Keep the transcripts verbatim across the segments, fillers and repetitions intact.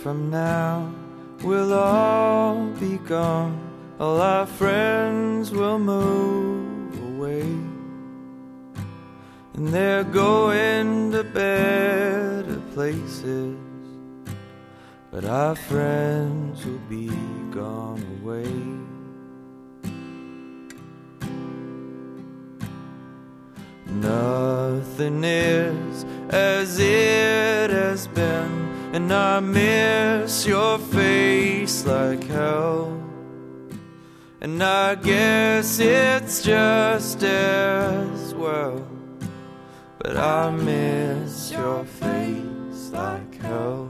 from now we'll all be gone. All our friends will move away, and they're going to better places, but our friends will be gone away. Nothing is as it has been, and I miss your face like hell. And I guess it's just as well, but I miss your face like hell.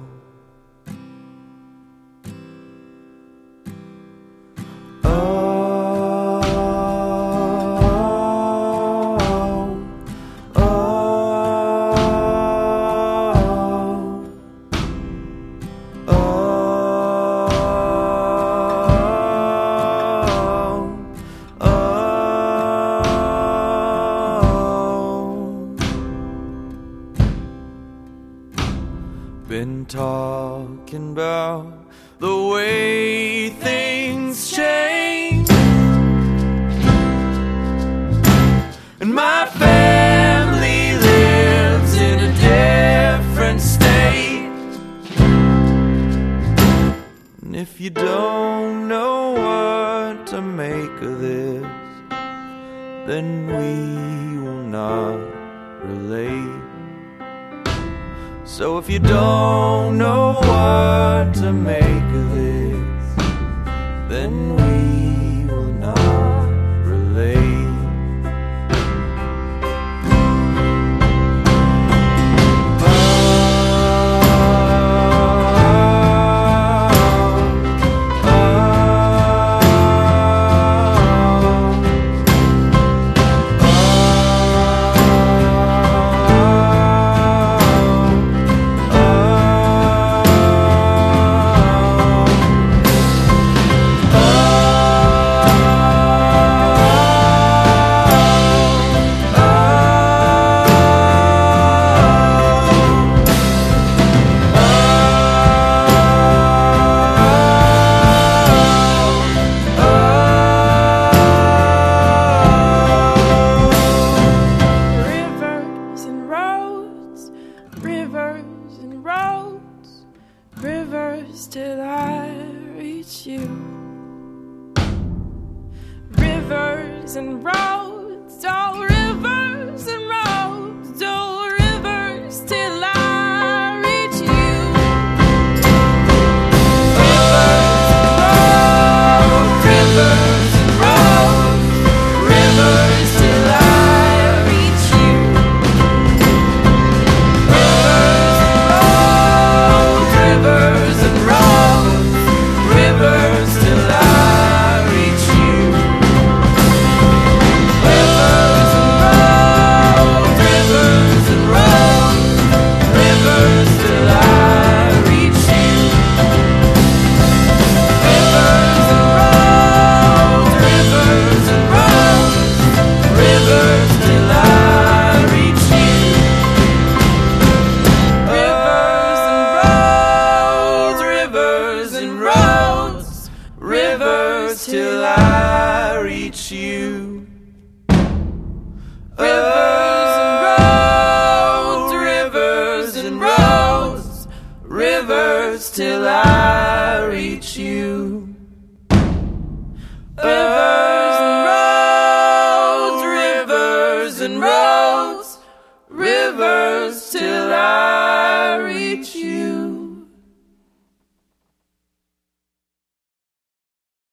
Been talking about the way things change, and my family lives in a different state. And if you don't know what to make of this, then we will not relate. So if you don't know what to make of this, then we will not relate. Rivers and roads, rivers till I reach you. Rivers and roads, oh rivers and roads, oh rivers till I reach you. Rivers and roads, rivers till I reach you. Rivers and roads, rivers till I reach you. Rivers and roads, rivers and roads, rivers till I reach you. Rivers and roads, rivers and roads, rivers till I reach you. Rivers and roads, rivers till I reach you. Rivers and roads, rivers and roads, rivers till I reach you. Rivers and roads, rivers and roads, rivers.